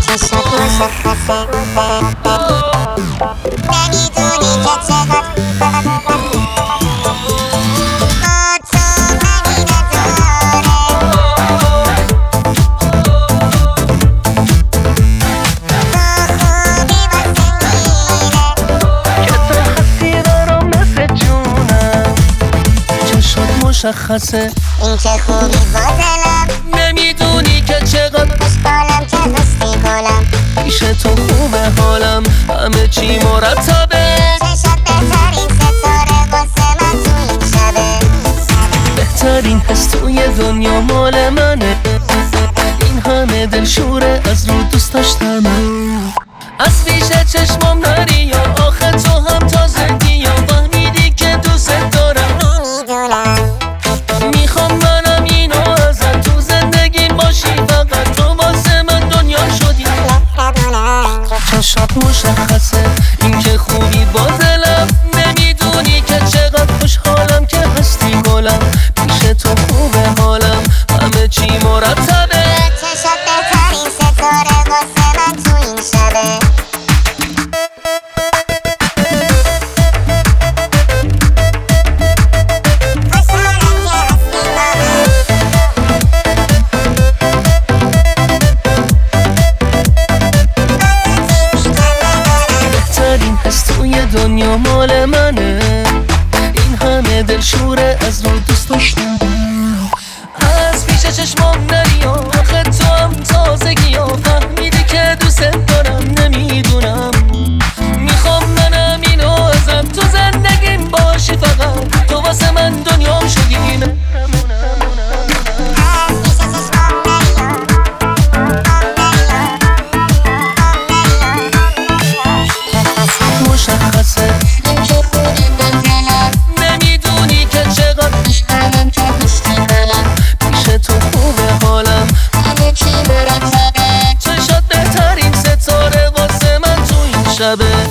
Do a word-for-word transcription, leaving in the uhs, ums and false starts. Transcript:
چشات مشخصه نمیدونی که چقدر مشخصه این که خوبی با دلم نمیدونی که چقدر خوشحالم که هستی گلم پیش تو خوبه حالم همه چی مرتبه چشات بهترین ستاره واسه من تو این شبه بهترین حس توی دنیا مال منه این همه دلشوره از رو دوست داشتنم از پیش چشمام نری یا آخه تو هم تازگی یا فهمیدی که دوست دارم میدونم میخوام منم اینو ازت تو زندگیم باشی فقط تو واسه من دنیا شدی چشات مشخصه این که خوبی با دلم نمیدونی که چقدر خوشحالم که هستی گلم پیش تو خوبه حالم همه چی مرتبه چشات بهترین ستاره واسه من تو این شبه دنیا مال منه این همه دلشوره از رو دوست داشتم از پیش چشمام نری آخه تو هم تازگی ها فهمیدی که دوست دارم نمیدونم میخوام منم اینو ازم تو زندگیم باشی فقط تو واسه من دنیام شدی مشخصه نمیدونی که چقدر خوشحالم که هستی گلم پیش تو خوبه حالم همه چی مرتبه چشات بهترین ستاره واسه من تو این شبه